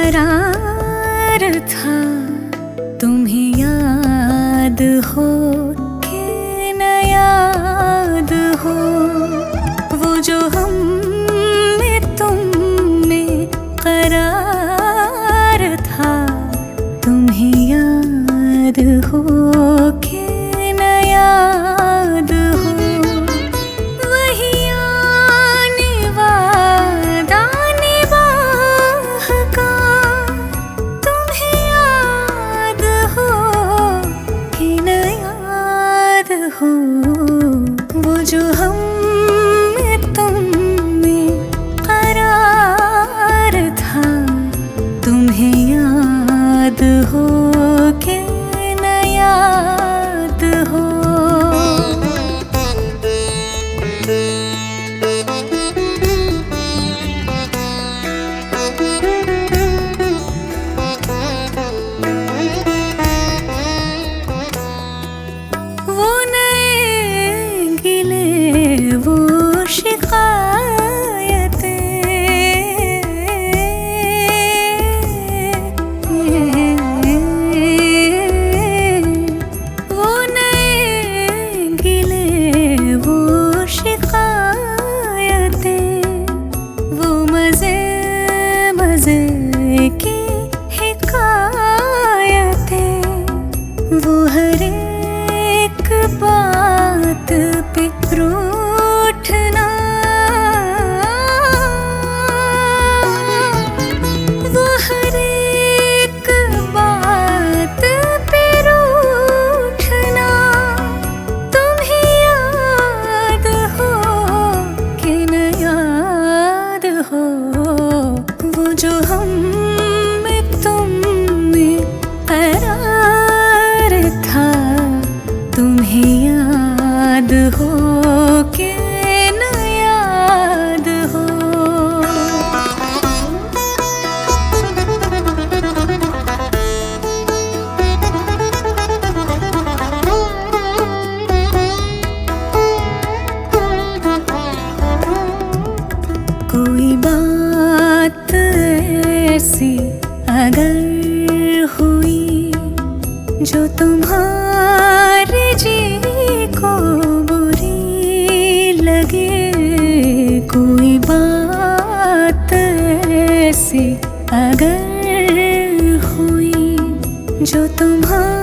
करार था, तुम्हें याद हो कि न याद हो, वो जो हम में तुम में करार था, तुम्हें याद हो कि न याद हो, वही आने वादा निभाह का, तुम्हें याद हो कि न याद हो, वो जो हम में तुम में करार था, तुम्हें याद हो कि न याद हो। वो नए गिले वो वो नए गिले वो शिकायतें, वो मजे मजे की हिकायतें, वो हर एक बात पे रूठना, वो हर एक बात पे रूठना, तुम्हें याद हो कि न याद हो, वो जो हम में तुम में करार था, तुम्हें याद हो कि न याद हो। कोई बात ऐसी अगर हुई जो तुम्हारे जी को बुरी लगे, कोई बात ऐसी अगर हुई जो तुम्हारे